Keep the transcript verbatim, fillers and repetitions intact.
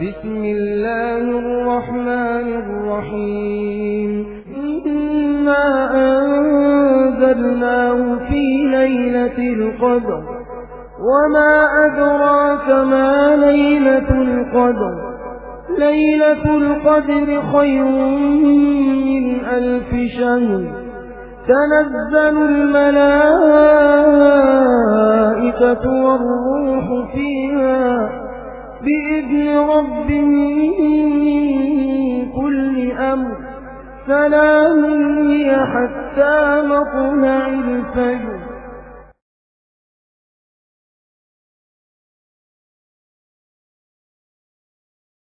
بسم الله الرحمن الرحيم إنا أنزلناه في ليلة القدر وما أدراك ما ليلة القدر ليلة القدر خير من ألف شهر تنزل الملائكة والروح فيها بإذن ربهم من كل أمر سلام هي حتى مطلع الفجر